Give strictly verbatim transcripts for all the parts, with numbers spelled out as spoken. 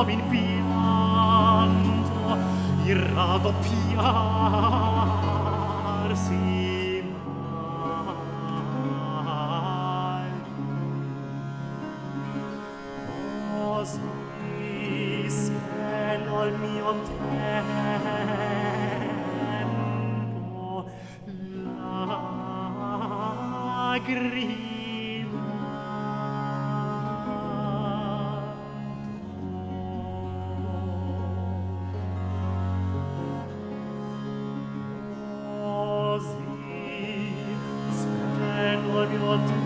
uom in pianto il raddoppiarsi mai. Così spendo il mio tempo, lagrimando. Così spendo il mio tempo,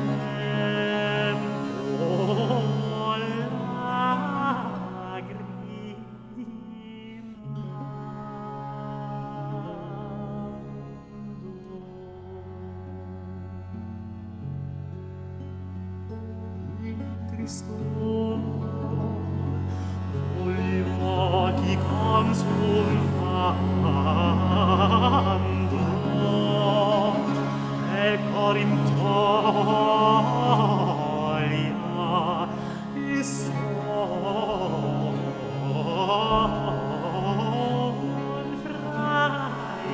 Cristo, voglio ti consolando, e il cor intoglia il sol fra i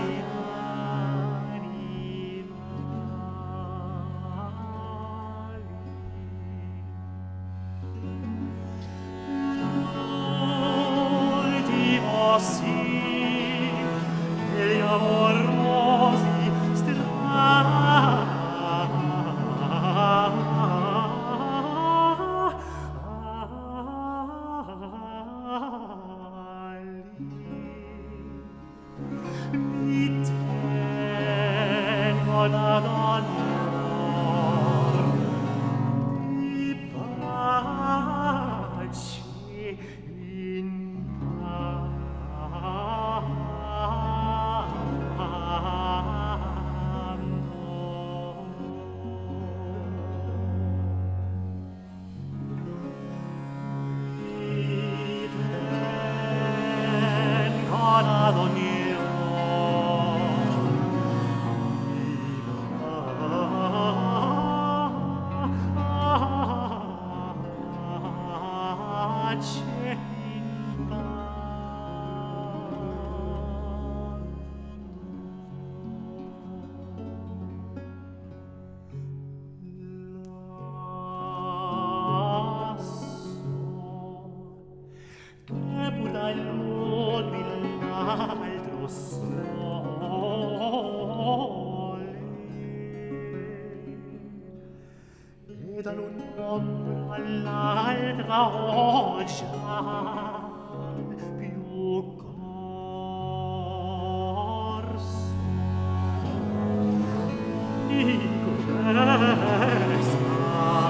animali. Sì, e gli amorosi strali mi tengono ad amor di pace in ad ogni pace in che pur dal mondo l'altro sole e dall'ombra all'altra oggia più corso dico questa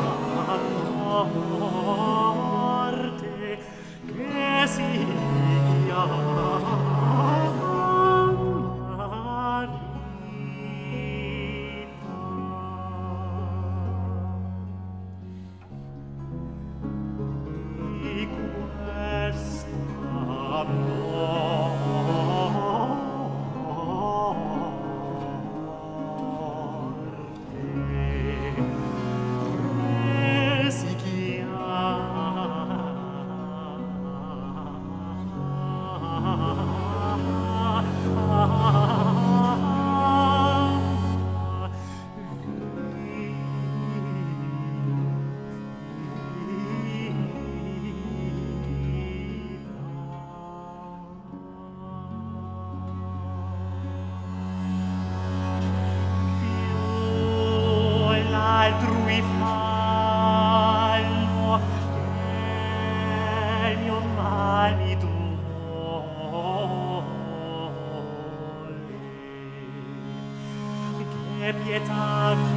morte che sia altrui fallo che il mio marito vuole, che pietà